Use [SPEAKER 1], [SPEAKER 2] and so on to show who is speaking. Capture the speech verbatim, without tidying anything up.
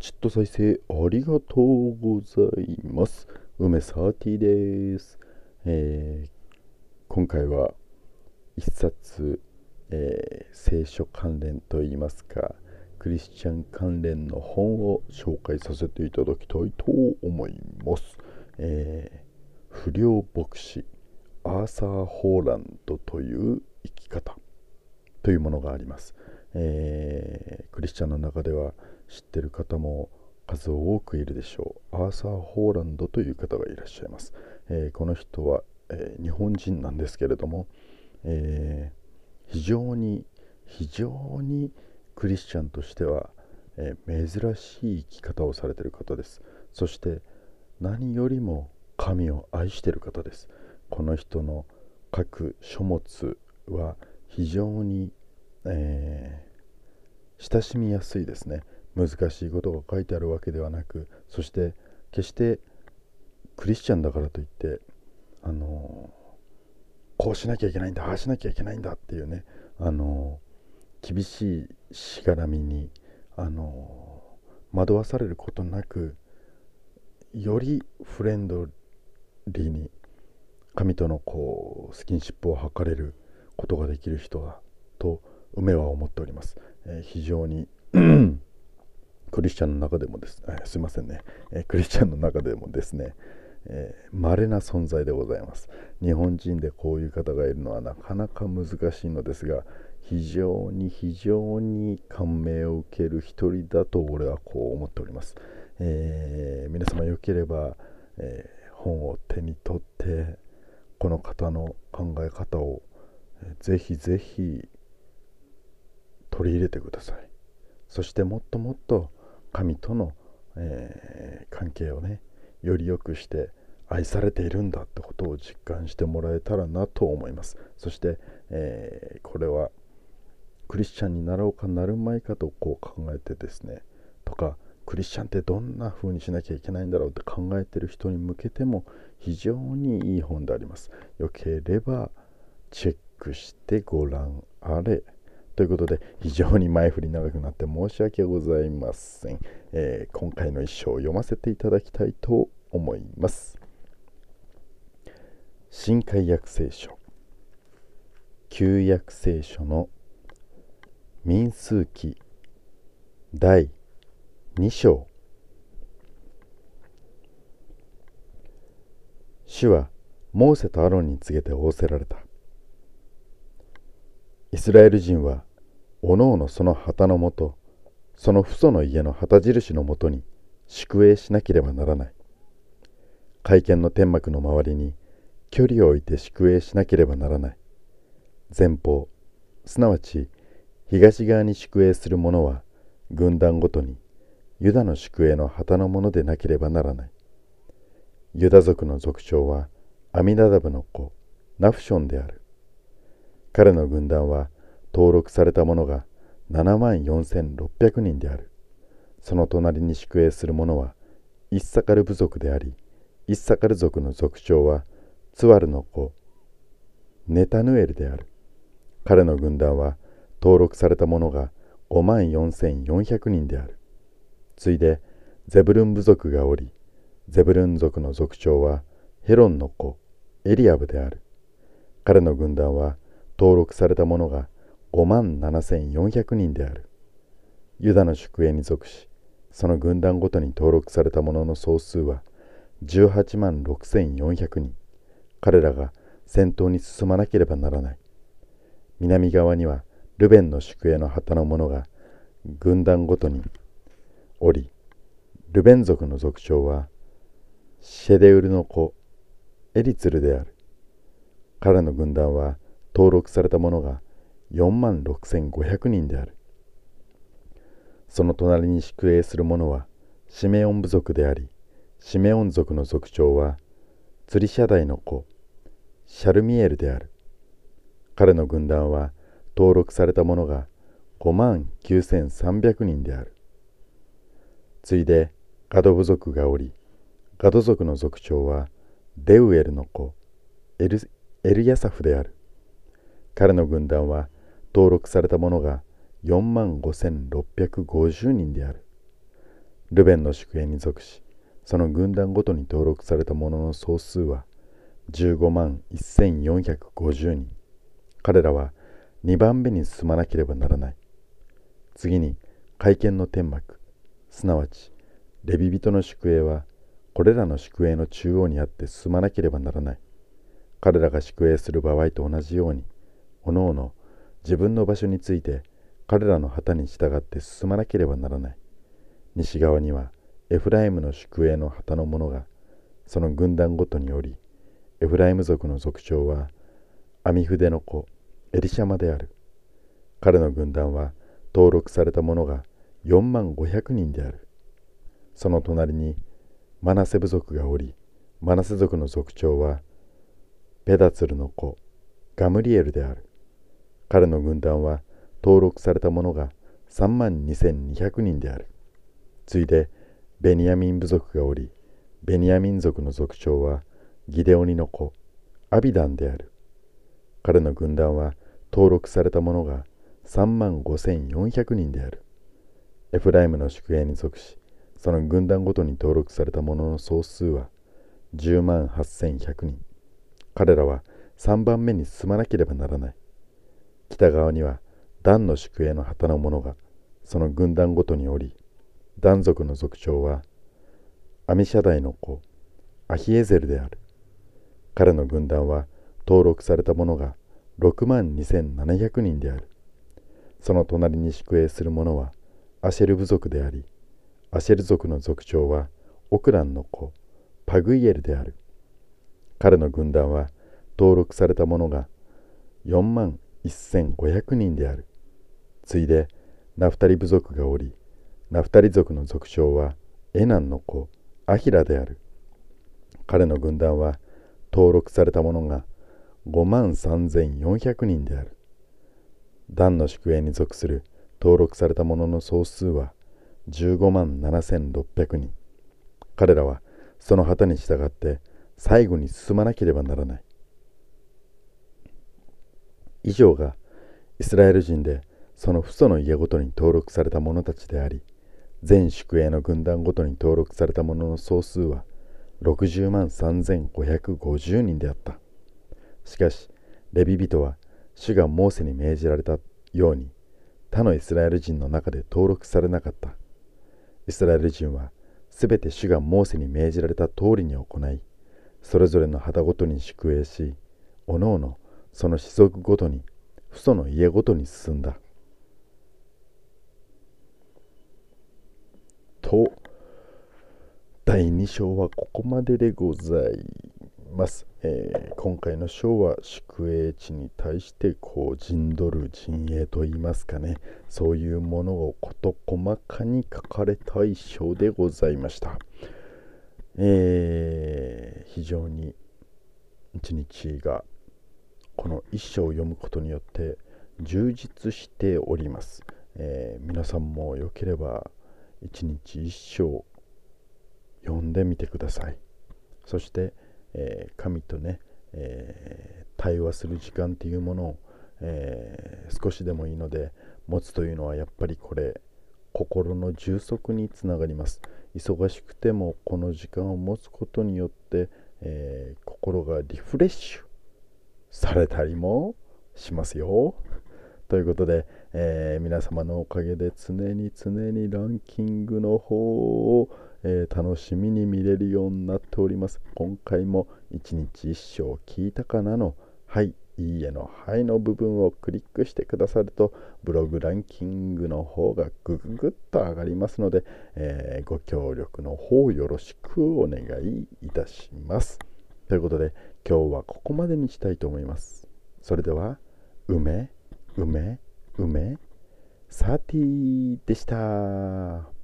[SPEAKER 1] チッと再生ありがとうございます。梅サーティです。えー今回は一冊、えー聖書関連といいますか、クリスチャン関連の本を紹介させていただきたいと思います。えー不良牧師アーサー・ホーランドという生き方というものがあります。えークリスチャンの中では知っている方も数多くいるでしょう。アーサー・ホーランドという方がいらっしゃいます。えーこの人は、えー日本人なんですけれども、えー非常に非常にクリスチャンとしては、えー珍しい生き方をされている方です。そして何よりも神を愛している方です。この人の書く書物は非常に、えー親しみやすいですね。難しいことが書いてあるわけではなく、そして決してクリスチャンだからといってあのこうしなきゃいけないんだ、ああしなきゃいけないんだっていうね、あの厳しいしがらみにあの惑わされることなく、よりフレンドリーに神とのこうスキンシップを図れることができる人だと梅は思っております。えー非常にクリスチャンの中でもです、えーすいませんね、えークリスチャンの中でもですね、えー、稀な存在でございます。日本人でこういう方がいるのはなかなか難しいのですが、非常に非常に感銘を受ける一人だと俺はこう思っております。えー皆様よければ、えー本を手に取ってこの方の考え方を、えーぜひぜひ取り入れてください。そしてもっともっと神との、えー関係をね、より良くして愛されているんだってことを実感してもらえたらなと思います。そして、えーこれはクリスチャンになろうかなるまいかとこう考えてですね、とかクリスチャンってどんな風にしなきゃいけないんだろうって考えている人に向けても非常にいい本であります。よければチェックしてご覧あれ。ということで、非常に前振り長くなって申し訳ございません。えー今回の一章を読ませていただきたいと思います。新海約聖書、旧約聖書の民数記だいに章。主はモーセとアロンに告げて仰せられた。イスラエル人はおのおのその旗のもと、その父祖の家の旗印のもとに宿営しなければならない。会見の天幕の周りに距離を置いて宿営しなければならない。前方、すなわち東側に宿営する者は軍団ごとにユダの宿営の旗のものでなければならない。ユダ族の族長はアミナダブの子ナフションである。彼の軍団は登録された者がななまんよんせんろっぴゃくにんである。その隣に宿営する者はイッサカル部族であり、イッサカル族の族長はツワルの子ネタヌエルである。彼の軍団は登録された者がごまんよんせんよんひゃくにんである。ついでゼブルン部族がおり、ゼブルン族の族長はヘロンの子エリアブである。彼の軍団は登録された者がごまんななせんよんひゃくにんである。ユダの宿営に属し、その軍団ごとに登録された者の総数はじゅうはちまんろくせんよんひゃくにん。彼らが先頭に進まなければならない。南側にはルベンの宿営の旗の者が軍団ごとにおり、ルベン族の族長はシェデウルの子エリツルである。彼の軍団は登録された者がよんまんろくせんごひゃくにんである。その隣に宿営する者はシメオン部族であり、シメオン族の族長はツリシャダイの子シャルミエルである。彼の軍団は登録された者がごまんきゅうせんさんびゃくにんである。ついでガド部族がおり、ガド族の族長はデウエルの子エル、エルヤサフである。彼の軍団は登録された者がよんまんごせんろっぴゃくごじゅうにんである。 ルベンの宿営に属し、その軍団ごとに登録された者の総数はじゅうごまんせんよんひゃくごじゅうにん。彼らはにばんめに進まなければならない。次に会見の天幕、すなわちレビ人の宿営はこれらの宿営の中央にあって進まなければならない。彼らが宿営する場合と同じように、おのおの自分の場所について彼らの旗に従って進まなければならない。西側にはエフライムの宿営の旗の者がその軍団ごとにおり、エフライム族の族長はアミフデの子エリシャマである。彼の軍団は登録された者がよんまんごひゃくにんである。その隣にマナセ部族がおり、マナセ族の族長はペダツルの子ガムリエルである。彼の軍団は登録された者がさんまんにせんにひゃくにんである。次いでベニヤミン部族がおり、ベニヤミン族の族長はギデオニの子アビダンである。彼の軍団は登録された者がさんまんごせんよんひゃくにんである。エフライムの宿営に属し、その軍団ごとに登録された者の総数はじゅうまんはっせんひゃくにん。彼らはさんばんめに進まなければならない。北側にはダンの宿営の旗の者がその軍団ごとにおり、ダン族の族長はアミシャダイの子アヒエゼルである。彼の軍団は登録された者がろくまんにせんななひゃくにんである。その隣に宿営する者はアシェル部族であり、アシェル族の族長はオクランの子パグイエルである。彼の軍団は登録された者がよんまんせんごひゃくにんである。次いでナフタリ部族がおり、ナフタリ族の族長はエナンの子アヒラである。彼の軍団は登録された者がごまんさんぜんよんひゃくにんである。ダンの宿営に属する登録された者の総数はじゅうごまんななせんろっぴゃくにん。彼らはその旗に従って最後に進まなければならない。以上がイスラエル人でその父祖の家ごとに登録された者たちであり、全宿営の軍団ごとに登録された者の総数はろくじゅうまんさんぜんごひゃくごじゅうにんであった。しかしレビ人は主がモーセに命じられたように他のイスラエル人の中で登録されなかった。イスラエル人はすべて主がモーセに命じられた通りに行い、それぞれの旗ごとに宿営し、おのおのその子族ごとに父祖の家ごとに進んだ。とだいに章はここまででございます。えー、今回の章は宿営地に対してこう陣取る陣営といいますかね、そういうものを事細かに書かれた一章でございました。えー、非常に一日がこの一章を読むことによって充実しております。えー、皆さんもよければ一日一章読んでみてください。そして、えー、神とね、えー、対話する時間っていうものを、えー、少しでもいいので持つというのはやっぱりこれ心の充足につながります。忙しくてもこの時間を持つことによって、えー、心がリフレッシュされたりもしますよ。ということで、えー、皆様のおかげで常に常にランキングの方を、えー、楽しみに見れるようになっております。今回も一日一章聞いたかなのはい、いいえのはいの部分をクリックしてくださるとブログランキングの方がぐぐぐっと上がりますので、えー、ご協力の方よろしくお願いいたします。ということで今日はここまでにしたいと思います。それでは梅梅梅サーティーでした。